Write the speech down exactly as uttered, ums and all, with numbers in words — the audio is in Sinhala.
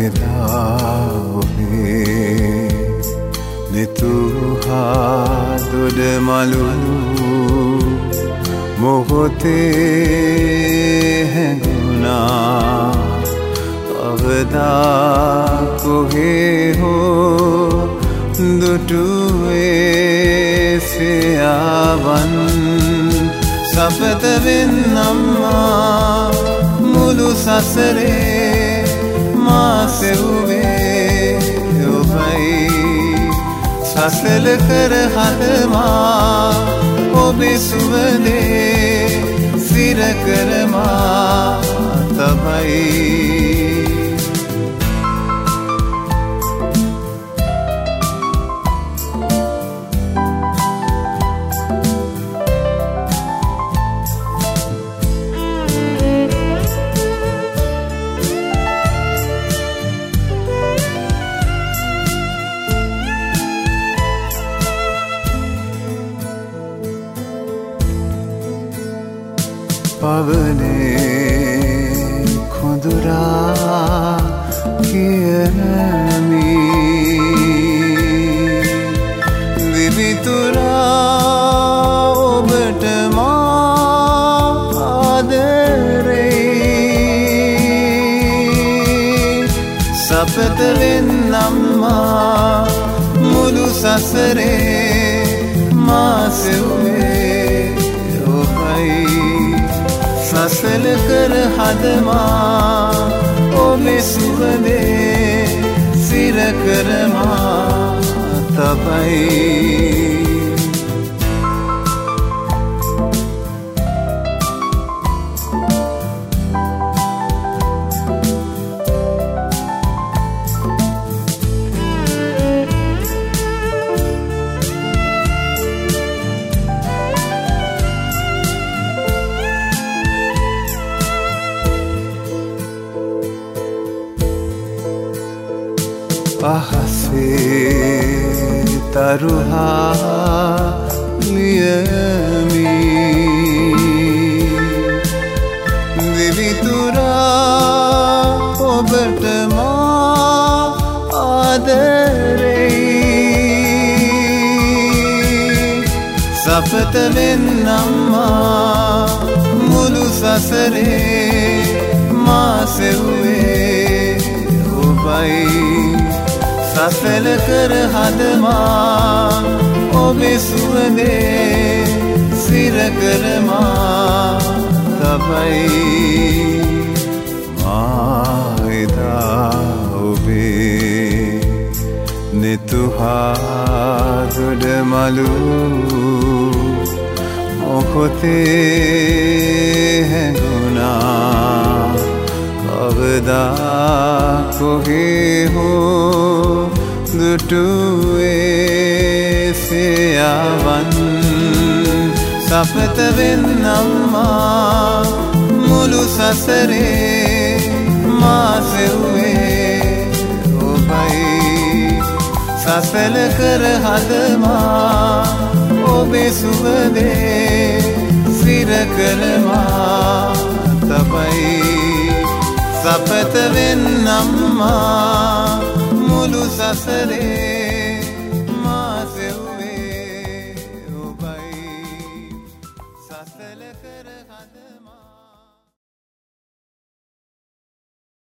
එදා ඔබේ නිතුහා දොඩමලු මොහොතේ හැඟුණා අවදා කොහේ හෝ දුටුවේ සියාවන් සපත වෙන්නම්මා මුළු සසරේ මා සෙව්වේ ඔබයි සසල කර හදමා ඔබේ සුවඳේ සිර කරමා තබයි පවනේ කොඳුරා කියමි දිවිතුරා ඔබට මා ආදරෙයි සපත වෙන්නම්මා මුළු සසරේ මා සෙව්වේ ඔබයි සසල කර හදමා ඔබේ සුවඳේ සිර කරමා තබයි අහසේ තරුහා ලියමි දිවිතුරා ඔබට මා ආදරෙයි සපත වෙන්නම්මා මුළු සසරේ මා සෙව්වේ ඔබයි සසල කර හදමා ඔබේ සුවඳේ සිර කරමා තබයි මා එදා ඔබේ නිතුහා දොඩමලු මොහොතේ හැඟුණා අවදා කොහේ හෝ දුටුවේ සියාවන් සපත වෙන්නම්මා මුළු සසරේ මා සෙව්වේ ඔබයි සසල කර හදමා ඔබේ සුවඳේ සිර කරමා තබයි සපත වෙන්නම්මා මුළු සසරේ මා සෙව්වේ ඔබයි සසල කර හද